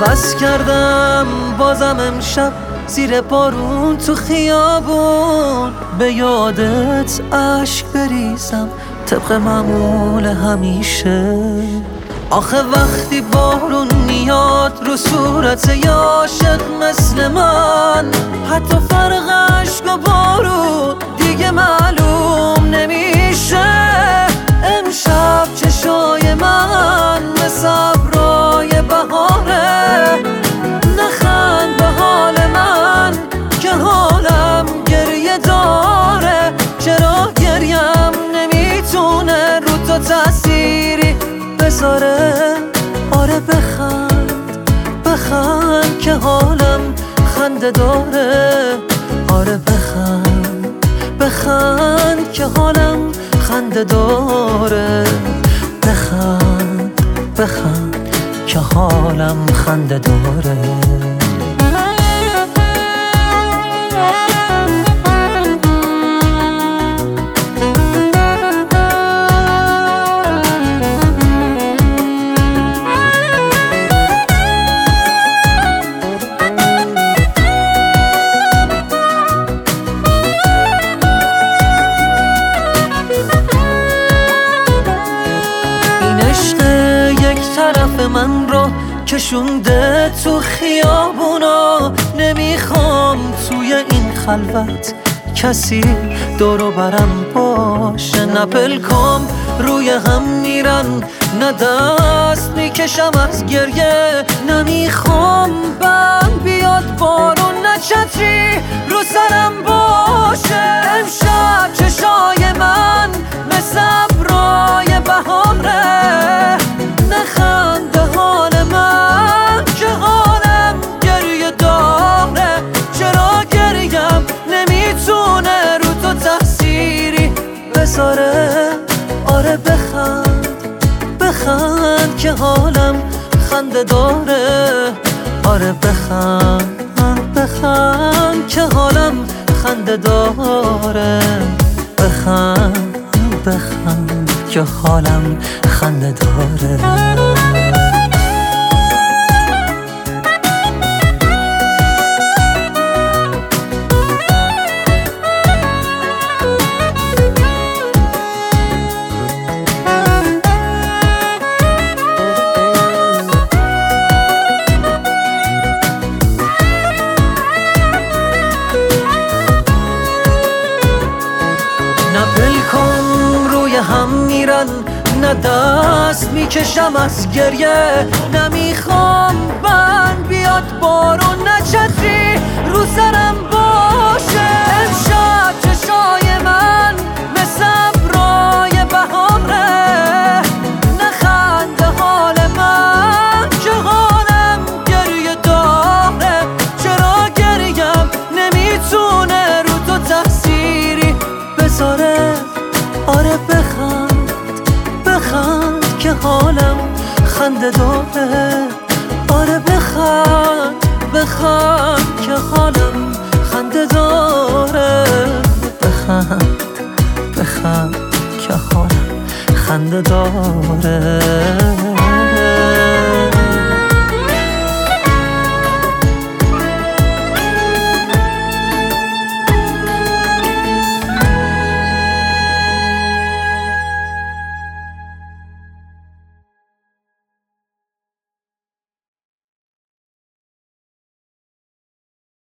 عوض کردم بازم امشب زیر بارون تو خیابون، به یادت عشق بریزم طبق معمول همیشه. آخه وقتی بارون میاد رو صورت یه عاشق مثل من، حتی فرق عشق و بارون دیگه معلوم نمیشه. امشب چشای من مثل ابرای بهاره، نخند به حال من که حالم گریه داره. چرا گریم نمیتونه رو تو تأثیری بذاره؟ آره بخند بخند که حالم خنده داره. آره بخند بخند که حالم خنده داره. بخند بخند که حالم خنده داره. طرف من رو کشونده تو خیابونا، نمیخوام توی این خلوت کسی دورو برم باشه. نه پلکام روی هم میرن، نه دست میکشم از گریه. نمیخوام بم بیاد بارون، نه چتری رو سرم باشه. امشب چشای من مثل ابرای بهاره، نخند به حال من که حالم گریه داره. چرا گریم نمیتونه رو تو تأثیری بذاره؟ آره بخند بخند که حالم خنده داره. آره بخند بخند که حالم خنده داره. بخند بخند که حالم خنده داره. نه پلکام روی هم میرن، نه دست میکشم از گریه. نمیخوام بند بیاد بارون، نه چتری رو سرم باشه. امشب چشای من مثل ابرای بهاره، نخند به حال من که حالم گریه داره. چرا گریم نمیتونه رو تو تأثیری بذاره؟ آره بخند بخند که حالم خنده داره. آره بخند بخند که حالم خنده داره. بخند بخند که حالم خنده داره.